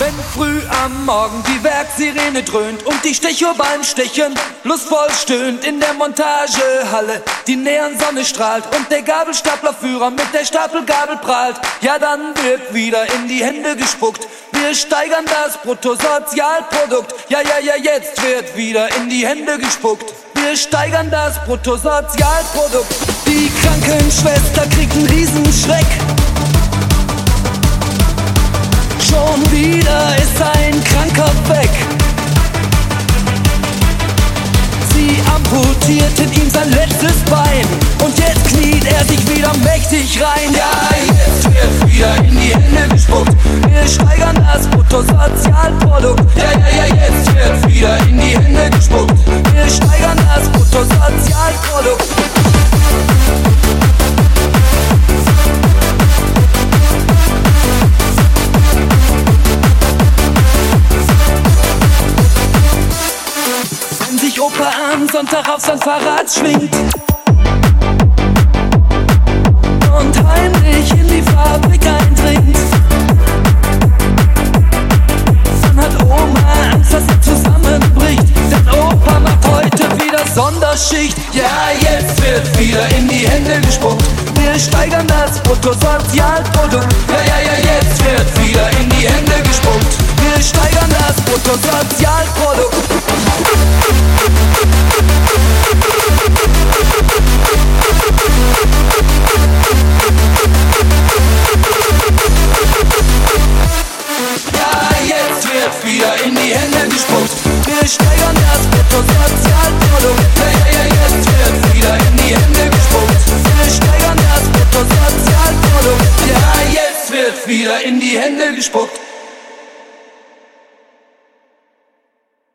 Wenn früh am Morgen die Werksirene dröhnt und die Stechuhr beim Stechen lustvoll stöhnt in der Montagehalle, die Neonsonne strahlt und der Gabelstaplerführer mit der Stapelgabel prahlt, ja dann wird wieder in die Hände gespuckt. Wir steigern das Bruttosozialprodukt, ja, jetzt wird wieder in die Hände gespuckt. Wir steigern das Bruttosozialprodukt. Die Krankenschwester kriegt einen Riesenschreck. Schon wieder ist ein Kranker weg. Sie amputierten ihm sein letztes Bein und jetzt kniet er sich wieder mächtig rein. Ja, jetzt wird wieder in die Hände gespuckt. Wir steigern das Bruttosozialprodukt. Ja, jetzt wird wieder in die Hände gespuckt. Wir steigern das Bruttosozialprodukt. Wenn sich Opa am Sonntag auf sein Fahrrad schwingt und heimlich in die Fabrik eindringt, dann hat Oma Angst, dass er zusammenbricht, denn Opa macht heute wieder Sonderschicht. Ja, jetzt wird wieder in die Hände gespuckt. Wir steigern das Bruttosozialprodukt. Ja, jetzt wird wieder in die Hände gespuckt. Wir steigern das Bruttosozialprodukt. Ja, jetzt wird wieder in die Hände gespuckt. Wir steigern das Bruttosozialprodukt. Ja, jetzt wird wieder in die Hände gespuckt. Wir steigern das Bruttosozialprodukt. Ja, jetzt wird wieder in die Hände gespuckt.